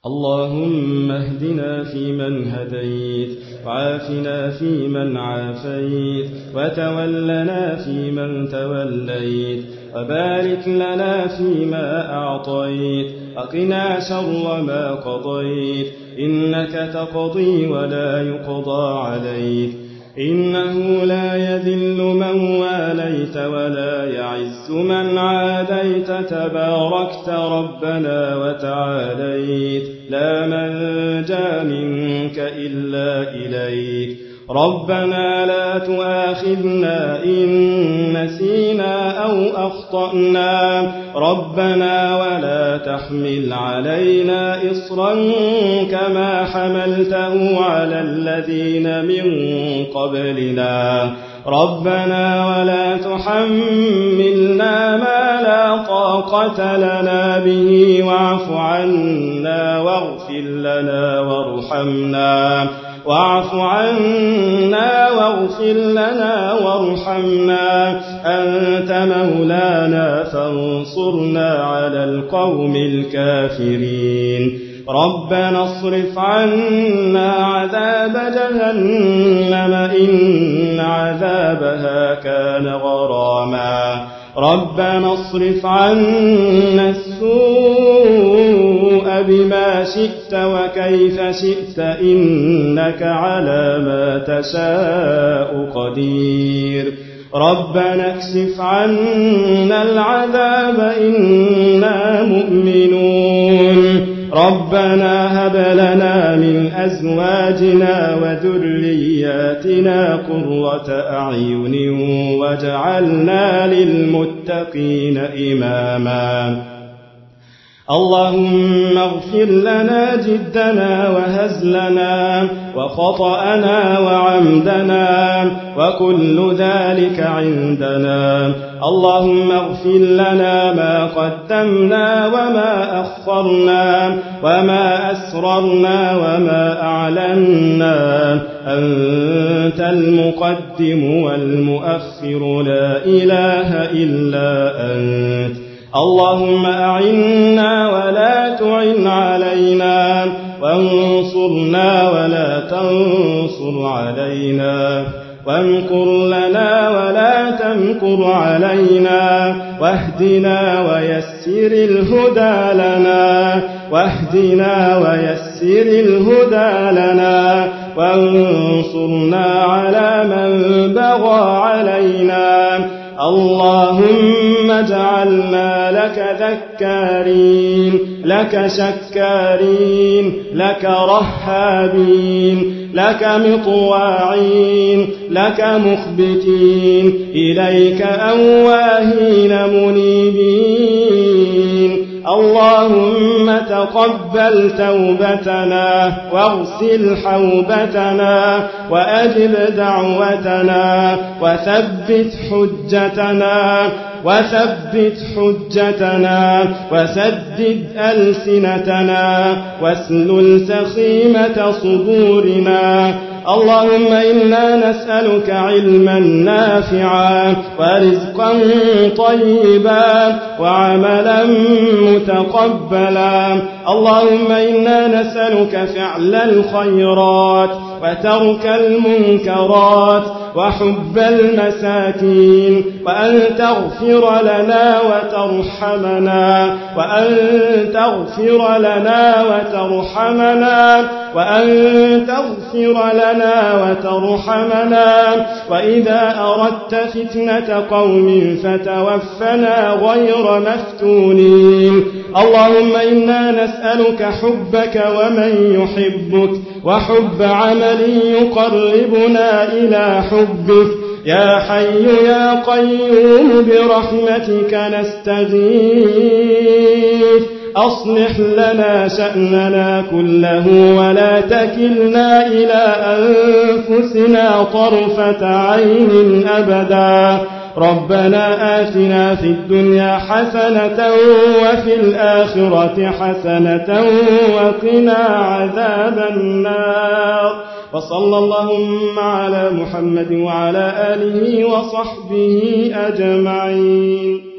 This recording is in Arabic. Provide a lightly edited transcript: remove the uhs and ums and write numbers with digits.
اللهم اهدنا فيمن هديت، وعافنا فيمن عافيت، وتولنا فيمن توليت، وبارك لنا فيما أعطيت، وقنا شر ما قضيت، إنك تقضي ولا يقضى عليك، إنه لا يذل من واليت ولا يعز من عاديت، تباركت ربنا وتعاليت، لا منجا منك إلا إليك. ربنا لا تؤاخذنا إن نسينا أو أخطأنا، ربنا ولا تحمل علينا إصرا كما حملته على الذين من قبلنا، ربنا ولا تحملنا ما لا طاقة لنا به، واعف عنا واغفر لنا وارحمنا، واعف عنا واغفر لنا وارحمنا، أنت مولانا فانصرنا على القوم الكافرين. ربنا اصرف عنا عذاب جهنم إن عذابها كان غراما، ربنا اصرف عنا السوء بما شئت وكيف شئت، إنك على ما تشاء قدير. ربنا اكشف عنا العذاب إنا مؤمنون، ربنا هب لنا من أزواجنا وذرياتنا قرة أعين واجعلنا للمتقين إماما. اللهم اغفر لنا جدنا وهزلنا وخطأنا وعمدنا وكل ذلك عندنا. اللهم اغفر لنا ما قدمنا وما أخرنا وما أسررنا وما أعلنا، أنت المقدم والمؤخر لا إله إلا أنت. اللهم أعنا ولا تعن علينا، وانصرنا ولا تنصر علينا، وامكر لنا ولا تمكر علينا، واهدنا ويسر الهدى لنا، واهدنا ويسر الهدى لنا، وانصرنا على من بغى علينا. اللهم اجعلنا لك ذكارين، لك شكارين، لك رهابين، لك مطواعين، لك مخبتين، إليك أواهين منيبين. اللهم تقبل توبتنا واغسل حوبتنا وأجب دعوتنا وثبت حجتنا وسدد ألسنتنا واسلل سخيمة صدورنا. اللهم إنا نسألك علما نافعا ورزقا طيبا وعملا متقبلا. اللهم إنا نسألك فعل الخيرات وترك المنكرات وحب المساكين، وأن تغفر لنا وترحمنا، وأن تغفر لنا وترحمنا، وأن تغفر لنا وترحمنا. وإذا أردت فتنة قوم فتوفنا غير مفتونين. اللهم إنا نسألك حبك ومن يحبك، وحب عمل يقربنا إلى حبك. يا حي يا قيوم برحمتك نستغيث، أصلح لنا شأننا كله ولا تكلنا إلى أنفسنا طرفة عين أبدا. ربنا آتنا في الدنيا حسنة وفي الآخرة حسنة وقنا عذاب النار. وصلى اللهم على محمد وعلى آله وصحبه أجمعين.